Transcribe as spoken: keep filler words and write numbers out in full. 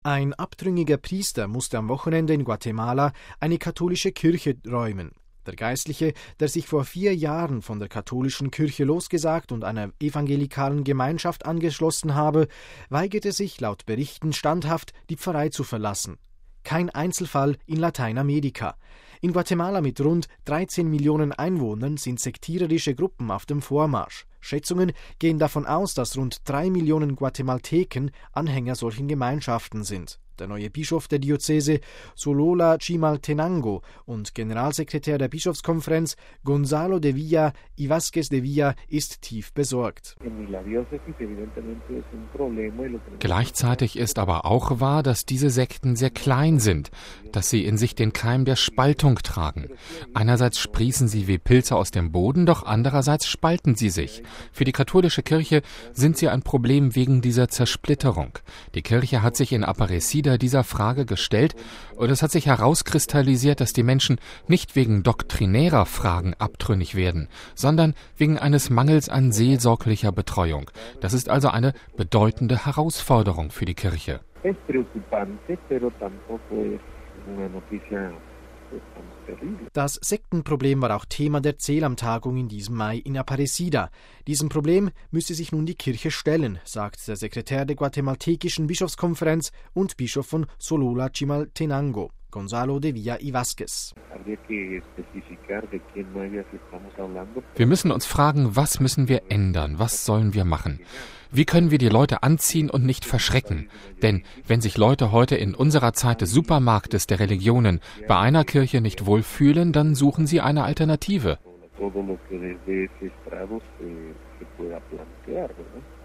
Ein abtrünniger Priester musste am Wochenende in Guatemala eine katholische Kirche räumen. Der Geistliche, der sich vor vier Jahren von der katholischen Kirche losgesagt und einer evangelikalen Gemeinschaft angeschlossen habe, weigerte sich laut Berichten standhaft, die Pfarrei zu verlassen. Kein Einzelfall in Lateinamerika. In Guatemala mit rund dreizehn Millionen Einwohnern sind sektiererische Gruppen auf dem Vormarsch. Schätzungen gehen davon aus, dass rund drei Millionen Guatemalteken Anhänger solchen Gemeinschaften sind. Der neue Bischof der Diözese, Solola Chimaltenango, und Generalsekretär der Bischofskonferenz, Gonzalo de Villa y Vázquez de Villa, ist tief besorgt. Gleichzeitig ist aber auch wahr, dass diese Sekten sehr klein sind, dass sie in sich den Keim der Spaltung tragen. Einerseits sprießen sie wie Pilze aus dem Boden, doch andererseits spalten sie sich. Für die katholische Kirche sind sie ein Problem wegen dieser Zersplitterung. Die Kirche hat sich in Aparecida dieser Frage gestellt und es hat sich herauskristallisiert, dass die Menschen nicht wegen doktrinärer Fragen abtrünnig werden, sondern wegen eines Mangels an seelsorglicher Betreuung. Das ist also eine bedeutende Herausforderung für die Kirche. Das Sektenproblem war auch Thema der Celam-Tagung in diesem Mai in Aparecida. Diesem Problem müsse sich nun die Kirche stellen, sagt der Sekretär der guatemaltekischen Bischofskonferenz und Bischof von Solola Chimaltenango, Gonzalo de Villa y Vázquez. Wir müssen uns fragen, was müssen wir ändern, was sollen wir machen? Wie können wir die Leute anziehen und nicht verschrecken? Denn wenn sich Leute heute in unserer Zeit des Supermarktes der Religionen bei einer Kirche nicht wohlfühlen, dann suchen sie eine Alternative.